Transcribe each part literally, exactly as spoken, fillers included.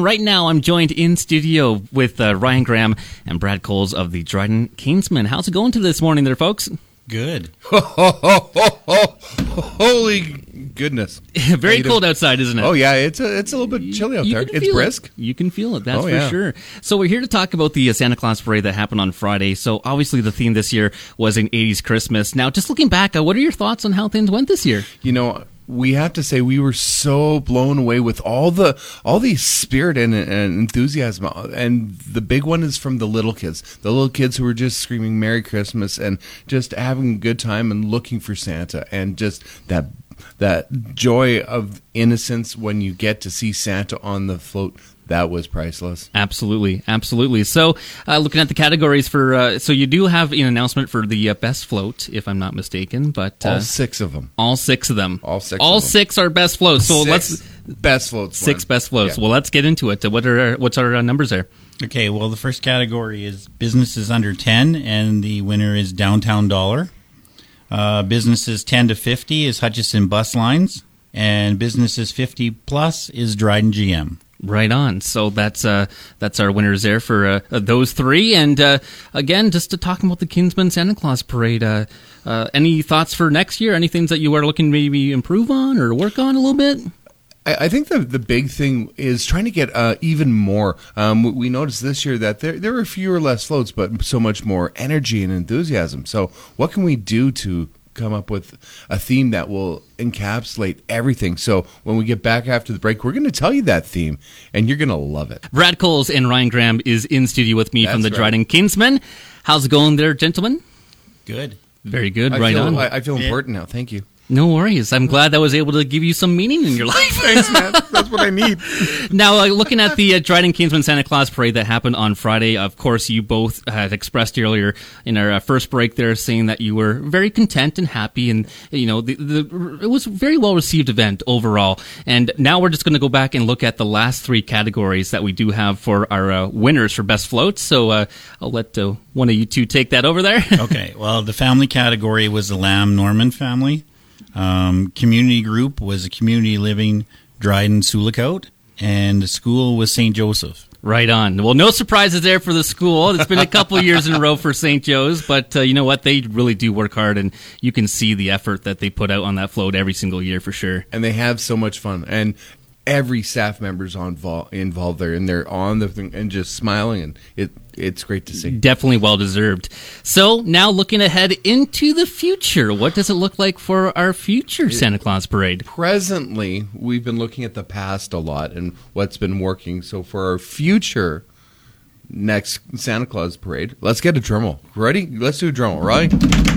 right now I'm joined in studio with uh, Ryan Graham and Brad Coles of the Dryden Kingsmen. How's it going to this morning there, folks? Good. Holy goodness. Very cold outside, isn't it? Oh, yeah. It's a, it's a little bit chilly out you there. It's brisk. It. You can feel it, that's oh, for yeah. sure. So we're here to talk about the uh, Santa Claus Parade that happened on Friday. So obviously the theme this year was an eighties Christmas. Now, just looking back, uh, what are your thoughts on how things went this year? You know, we have to say we were so blown away with all the all the spirit and, and enthusiasm. And the big one is from the little kids. The little kids who were just screaming Merry Christmas and just having a good time and looking for Santa. And just that that joy of innocence when you get to see Santa on the float. That was priceless. Absolutely, absolutely. So, uh, looking at the categories for, uh, so you do have an announcement for the uh, best float, if I'm not mistaken, but uh, all six of them, all six of them, all six, all of them. six are best floats. So six let's best floats, six one. best floats. Yeah. Well, let's get into it. What are our, what's our uh, numbers there? Okay, well, the first category is businesses under ten, and the winner is Downtown Dollar. Uh, businesses ten to fifty is Hutchison Bus Lines, and businesses fifty plus is Dryden G M. Right on. So that's uh, that's our winners there for uh, those three. And uh, again, just to talk about the Kingsman Santa Claus Parade, uh, uh, any thoughts for next year? Any things that you are looking to maybe improve on or work on a little bit? I think the the big thing is trying to get uh, even more. Um, we noticed this year that there there were fewer less floats, but so much more energy and enthusiasm. So what can we do to come up with a theme that will encapsulate everything? So when we get back after the break, we're going to tell you that theme, and you're going to love it. Brad Coles and Ryan Graham is in studio with me That's from the right. Dryden Kingsmen. How's it going there, gentlemen? Good. Very good. I right feel, on. I, I feel Yeah. important now. Thank you. No worries. I'm glad that was able to give you some meaning in your life. Thanks, man. That's what I need. Now, uh, looking at the uh, Dryden Kingsman Santa Claus Parade that happened on Friday, of course, you both had expressed earlier in our uh, first break there, saying that you were very content and happy, and you know, the, the it was a very well received event overall. And now we're just going to go back and look at the last three categories that we do have for our uh, winners for best floats. So uh, I'll let uh, one of you two take that over there. Okay, well, the family category was the Lamb Norman family. Um, community group was a community living Dryden Sulicote, and the school was Saint Joseph. Right on. Well, no surprises there for the school. It's been a couple years in a row for Saint Joe's, but uh, you know what? They really do work hard, and you can see the effort that they put out on that float every single year for sure. And they have so much fun. And every staff member's on vol- involved there, and they're on the thing and just smiling, and it it's great to see. Definitely well deserved. So now looking ahead into the future, what does it look like for our future Santa Claus Parade? Presently, we've been looking at the past a lot and what's been working. So for our future next Santa Claus Parade, let's get a drum roll. Ready? Let's do a drum roll, right?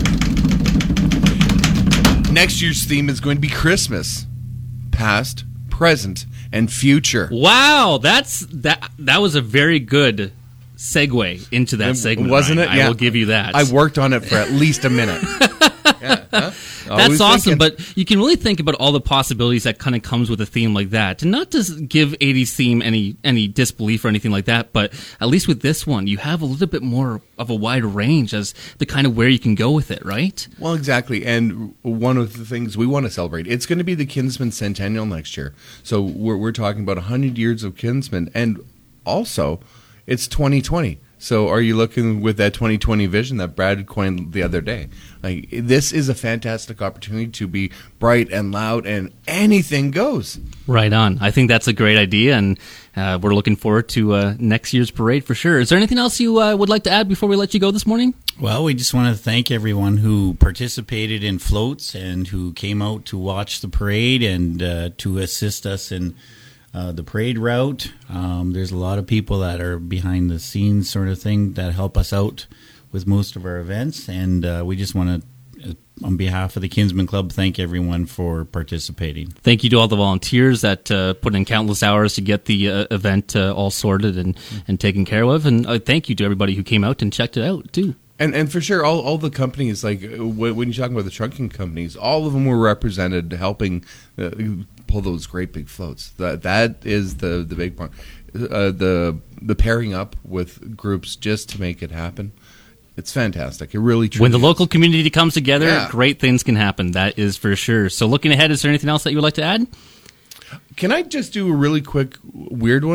Next year's theme is going to be Christmas. Past, present, and future. Wow, that's that. That was a very good segue into that segment, Wasn't Ryan. it? Yeah. I will give you that. I worked on it for at least a minute. Yeah, huh? That's Always awesome, thinking. but you can really think about all the possibilities that kind of comes with a theme like that. And not to give eighties theme any any disbelief or anything like that, but at least with this one, you have a little bit more of a wide range as the kind of where you can go with it, right? Well, exactly. And one of the things we want to celebrate, it's going to be the Kinsman Centennial next year. So we're, we're talking about one hundred years of Kinsman. And also, it's twenty twenty. So are you looking with that twenty twenty vision that Brad coined the other day? Like, this is a fantastic opportunity to be bright and loud, and anything goes. Right on. I think that's a great idea, and uh, we're looking forward to uh, next year's parade for sure. Is there anything else you uh, would like to add before we let you go this morning? Well, we just want to thank everyone who participated in floats and who came out to watch the parade and uh, to assist us in uh, the parade route. Um, there's a lot of people that are behind the scenes sort of thing that help us out with most of our events, and uh, we just want to, uh, on behalf of the Kinsman Club, thank everyone for participating. Thank you to all the volunteers that uh, put in countless hours to get the uh, event uh, all sorted and, and taken care of, and uh, thank you to everybody who came out and checked it out, too. And and for sure, all, all the companies, like when you're talking about the trunking companies, all of them were represented helping uh, pull those great big floats. That That is the, the big part. Uh, the the pairing up with groups just to make it happen. It's fantastic. It really truly When the is. local community comes together, Yeah. great things can happen. That is for sure. So looking ahead, is there anything else that you would like to add? Can I just do a really quick weird one?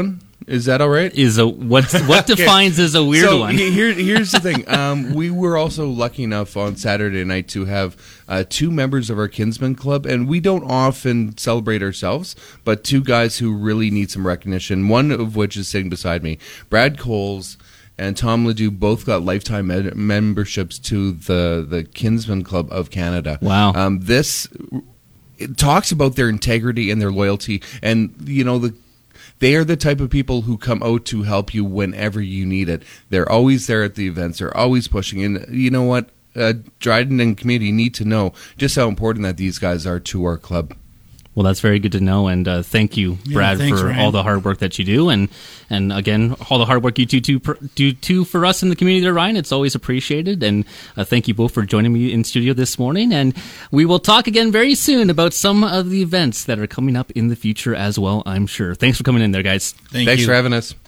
Is that all right? Is a what? What defines as a weird so one? he- here, here's the thing. Um, we were also lucky enough on Saturday night to have uh, two members of our Kinsman Club, and we don't often celebrate ourselves, but two guys who really need some recognition. One of which is sitting beside me, Brad Coles and Tom Ledoux, both got lifetime med- memberships to the the Kinsman Club of Canada. Wow. Um, this it talks about their integrity and their loyalty, and you know the. They are the type of people who come out to help you whenever you need it. They're always there at the events. They're always pushing. And you know what? Uh, Dryden and community need to know just how important that these guys are to our club. Well, that's very good to know, and uh, thank you, Yeah, Brad, thanks, for Ryan. all the hard work that you do, and and again, all the hard work you do too, do too for us in the community there, Ryan. It's always appreciated, and uh, thank you both for joining me in studio this morning, and we will talk again very soon about some of the events that are coming up in the future as well, I'm sure. Thanks for coming in there, guys. Thank Thanks you. for having us.